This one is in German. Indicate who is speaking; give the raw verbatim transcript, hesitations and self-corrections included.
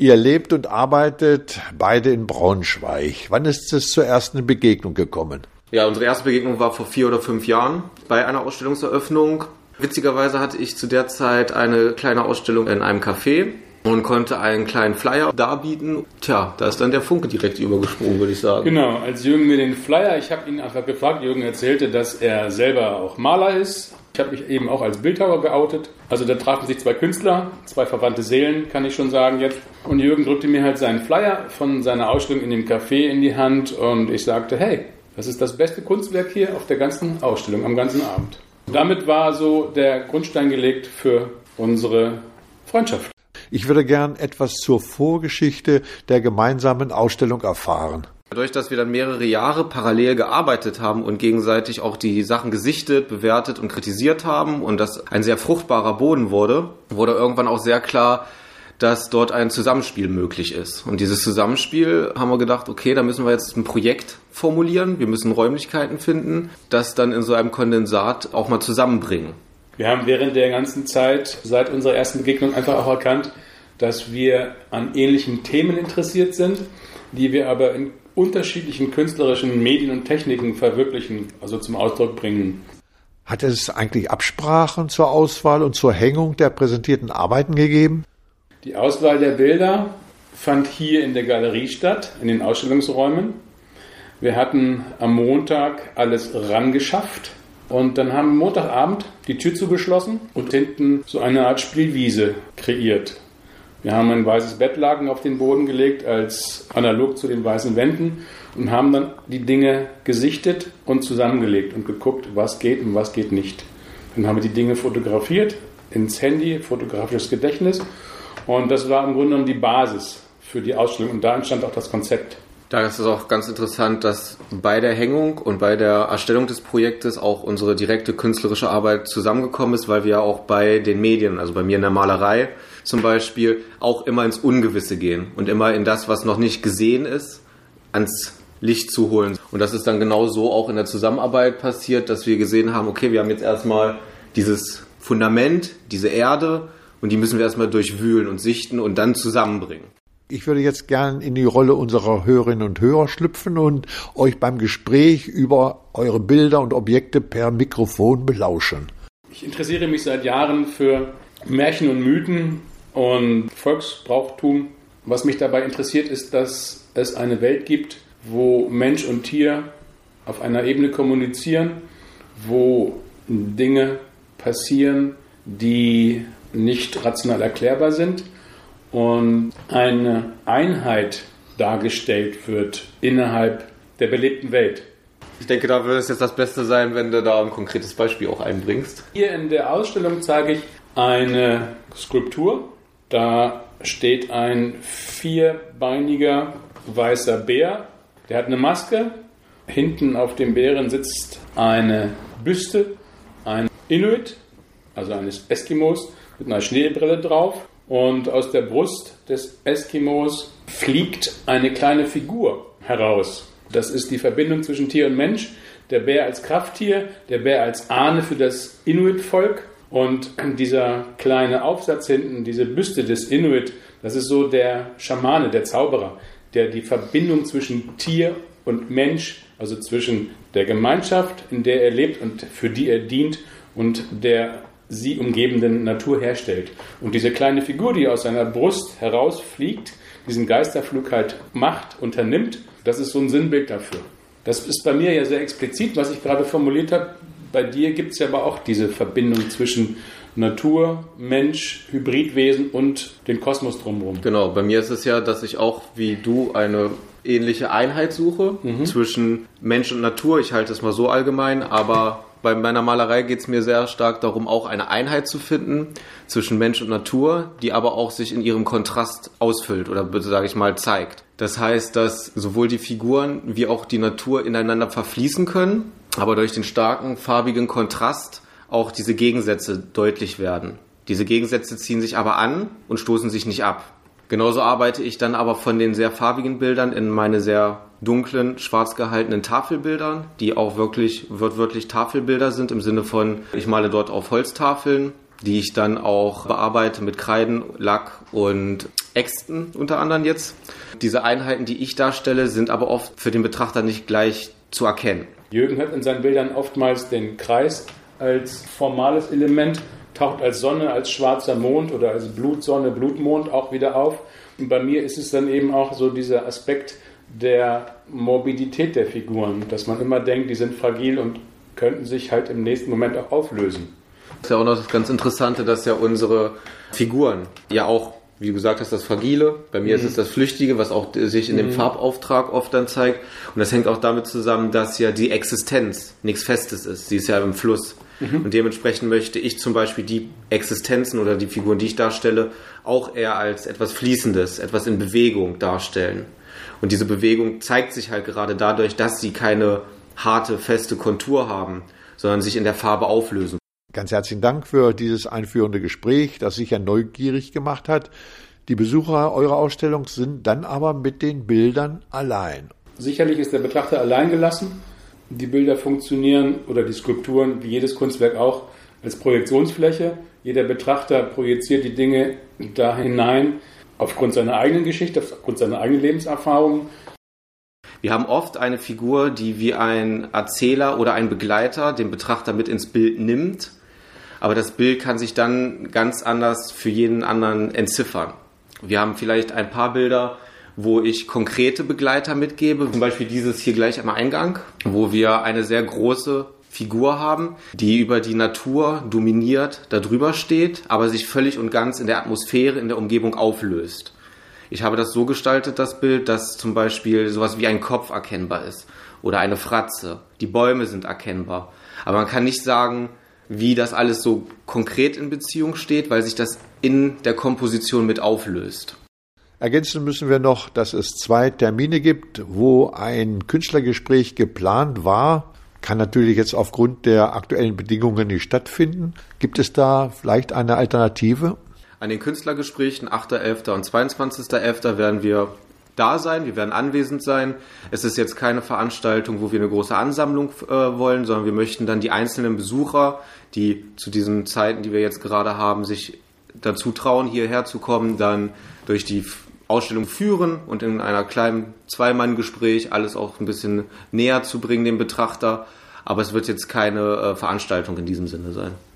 Speaker 1: Ihr lebt und arbeitet beide in Braunschweig. Wann ist es zur ersten Begegnung gekommen?
Speaker 2: Ja, unsere erste Begegnung war vor vier oder fünf Jahren bei einer Ausstellungseröffnung. Witzigerweise hatte ich zu der Zeit eine kleine Ausstellung in einem Café und konnte einen kleinen Flyer darbieten. Tja, da ist dann der Funke direkt übergesprungen, würde ich sagen.
Speaker 3: Genau, als Jürgen mir den Flyer, ich habe ihn einfach gefragt, Jürgen erzählte, dass er selber auch Maler ist. Ich habe mich eben auch als Bildhauer geoutet. Also da trafen sich zwei Künstler, zwei verwandte Seelen, kann ich schon sagen jetzt. Und Jürgen drückte mir halt seinen Flyer von seiner Ausstellung in dem Café in die Hand und ich sagte, hey, das ist das beste Kunstwerk hier auf der ganzen Ausstellung, am ganzen Abend. Damit war so der Grundstein gelegt für unsere Freundschaft.
Speaker 1: Ich würde gern etwas zur Vorgeschichte der gemeinsamen Ausstellung erfahren.
Speaker 2: Dadurch, dass wir dann mehrere Jahre parallel gearbeitet haben und gegenseitig auch die Sachen gesichtet, bewertet und kritisiert haben und das ein sehr fruchtbarer Boden wurde, wurde irgendwann auch sehr klar, dass dort ein Zusammenspiel möglich ist. Und dieses Zusammenspiel haben wir gedacht, okay, da müssen wir jetzt ein Projekt formulieren, wir müssen Räumlichkeiten finden, das dann in so einem Kondensat auch mal zusammenbringen.
Speaker 3: Wir haben während der ganzen Zeit, seit unserer ersten Begegnung, einfach auch erkannt, dass wir an ähnlichen Themen interessiert sind, die wir aber in unterschiedlichen künstlerischen Medien und Techniken verwirklichen, also zum Ausdruck bringen.
Speaker 1: Hat es eigentlich Absprachen zur Auswahl und zur Hängung der präsentierten Arbeiten gegeben?
Speaker 3: Die Auswahl der Bilder fand hier in der Galerie statt, in den Ausstellungsräumen. Wir hatten am Montag alles rangeschafft und dann haben wir Montagabend die Tür zugeschlossen und hinten so eine Art Spielwiese kreiert. Wir haben ein weißes Bettlaken auf den Boden gelegt, als analog zu den weißen Wänden und haben dann die Dinge gesichtet und zusammengelegt und geguckt, was geht und was geht nicht. Dann haben wir die Dinge fotografiert, ins Handy, fotografisches Gedächtnis und das war im Grunde genommen die Basis für die Ausstellung und da entstand auch das Konzept.
Speaker 2: Da ist es auch ganz interessant, dass bei der Hängung und bei der Erstellung des Projektes auch unsere direkte künstlerische Arbeit zusammengekommen ist, weil wir ja auch bei den Medien, also bei mir in der Malerei zum Beispiel, auch immer ins Ungewisse gehen und immer in das, was noch nicht gesehen ist, ans Licht zu holen. Und das ist dann genau so auch in der Zusammenarbeit passiert, dass wir gesehen haben, okay, wir haben jetzt erstmal dieses Fundament, diese Erde und die müssen wir erstmal durchwühlen und sichten und dann zusammenbringen.
Speaker 1: Ich würde jetzt gern in die Rolle unserer Hörerinnen und Hörer schlüpfen und euch beim Gespräch über eure Bilder und Objekte per Mikrofon belauschen.
Speaker 3: Ich interessiere mich seit Jahren für Märchen und Mythen und Volksbrauchtum. Was mich dabei interessiert, ist, dass es eine Welt gibt, wo Mensch und Tier auf einer Ebene kommunizieren, wo Dinge passieren, die nicht rational erklärbar sind und eine Einheit dargestellt wird innerhalb der belebten Welt.
Speaker 2: Ich denke, da würde es jetzt das Beste sein, wenn du da ein konkretes Beispiel auch einbringst.
Speaker 3: Hier in der Ausstellung zeige ich eine Skulptur. Da steht ein vierbeiniger weißer Bär. Der hat eine Maske. Hinten auf dem Bären sitzt eine Büste, ein Inuit, also eines Eskimos, mit einer Schneebrille drauf. Und aus der Brust des Eskimos fliegt eine kleine Figur heraus. Das ist die Verbindung zwischen Tier und Mensch. Der Bär als Krafttier, der Bär als Ahne für das Inuit-Volk. Und dieser kleine Aufsatz hinten, diese Büste des Inuit, das ist so der Schamane, der Zauberer, der die Verbindung zwischen Tier und Mensch, also zwischen der Gemeinschaft, in der er lebt und für die er dient, und der sie umgebenden Natur herstellt. Und diese kleine Figur, die aus seiner Brust herausfliegt, diesen Geisterflug halt macht, unternimmt, das ist so ein Sinnbild dafür. Das ist bei mir ja sehr explizit, was ich gerade formuliert habe. Bei dir gibt es ja aber auch diese Verbindung zwischen Natur, Mensch, Hybridwesen und den Kosmos drumherum.
Speaker 2: Genau, bei mir ist es ja, dass ich auch wie du eine ähnliche Einheit suche mhm. zwischen Mensch und Natur. Ich halte es mal so allgemein, aber bei meiner Malerei geht es mir sehr stark darum, auch eine Einheit zu finden zwischen Mensch und Natur, die aber auch sich in ihrem Kontrast ausfüllt oder, sage ich mal, zeigt. Das heißt, dass sowohl die Figuren wie auch die Natur ineinander verfließen können, aber durch den starken farbigen Kontrast auch diese Gegensätze deutlich werden. Diese Gegensätze ziehen sich aber an und stoßen sich nicht ab. Genauso arbeite ich dann aber von den sehr farbigen Bildern in meine sehr dunklen, schwarz gehaltenen Tafelbildern, die auch wirklich, wörtlich Tafelbilder sind, im Sinne von, ich male dort auf Holztafeln die ich dann auch bearbeite mit Kreiden, Lack und Äxten unter anderem jetzt. Diese Einheiten, die ich darstelle, sind aber oft für den Betrachter nicht gleich zu erkennen.
Speaker 3: Jürgen hat in seinen Bildern oftmals den Kreis als formales Element, taucht als Sonne, als schwarzer Mond oder als Blutsonne, Blutmond auch wieder auf. Und bei mir ist es dann eben auch so dieser Aspekt der Morbidität der Figuren, dass man immer denkt, die sind fragil und könnten sich halt im nächsten Moment auch auflösen.
Speaker 2: Das ist ja auch noch das ganz Interessante, dass ja unsere Figuren ja auch, wie du gesagt hast, das Fragile, bei mir mhm. ist es das Flüchtige, was auch sich in dem mhm. Farbauftrag oft dann zeigt. Und das hängt auch damit zusammen, dass ja die Existenz nichts Festes ist. Sie ist ja im Fluss. Mhm. Und dementsprechend möchte ich zum Beispiel die Existenzen oder die Figuren, die ich darstelle, auch eher als etwas Fließendes, etwas in Bewegung darstellen. Und diese Bewegung zeigt sich halt gerade dadurch, dass sie keine harte, feste Kontur haben, sondern sich in der Farbe auflösen.
Speaker 1: Ganz herzlichen Dank für dieses einführende Gespräch, das sicher neugierig gemacht hat. Die Besucher eurer Ausstellung sind dann aber mit den Bildern allein.
Speaker 3: Sicherlich ist der Betrachter allein gelassen. Die Bilder funktionieren, oder die Skulpturen, wie jedes Kunstwerk auch, als Projektionsfläche. Jeder Betrachter projiziert die Dinge da hinein, aufgrund seiner eigenen Geschichte, aufgrund seiner eigenen Lebenserfahrungen.
Speaker 2: Wir haben oft eine Figur, die wie ein Erzähler oder ein Begleiter den Betrachter mit ins Bild nimmt, aber das Bild kann sich dann ganz anders für jeden anderen entziffern. Wir haben vielleicht ein paar Bilder, wo ich konkrete Begleiter mitgebe, zum Beispiel dieses hier gleich am Eingang, wo wir eine sehr große Figur haben, die über die Natur dominiert, da drüber steht, aber sich völlig und ganz in der Atmosphäre, in der Umgebung auflöst. Ich habe das so gestaltet, das Bild, dass zum Beispiel sowas wie ein Kopf erkennbar ist oder eine Fratze. Die Bäume sind erkennbar. Aber man kann nicht sagen, wie das alles so konkret in Beziehung steht, weil sich das in der Komposition mit auflöst.
Speaker 1: Ergänzen müssen wir noch, dass es zwei Termine gibt, wo ein Künstlergespräch geplant war. Kann natürlich jetzt aufgrund der aktuellen Bedingungen nicht stattfinden. Gibt es da vielleicht eine Alternative?
Speaker 2: An den Künstlergesprächen achter elfter und zweiundzwanzigster elfter werden wir da sein, wir werden anwesend sein. Es ist jetzt keine Veranstaltung, wo wir eine große Ansammlung äh, wollen, sondern wir möchten dann die einzelnen Besucher, die zu diesen Zeiten, die wir jetzt gerade haben, sich dazu trauen, hierher zu kommen, dann durch die Ausstellung führen und in einer kleinen Zweimann-Gespräch alles auch ein bisschen näher zu bringen, dem Betrachter. Aber es wird jetzt keine äh, Veranstaltung in diesem Sinne sein.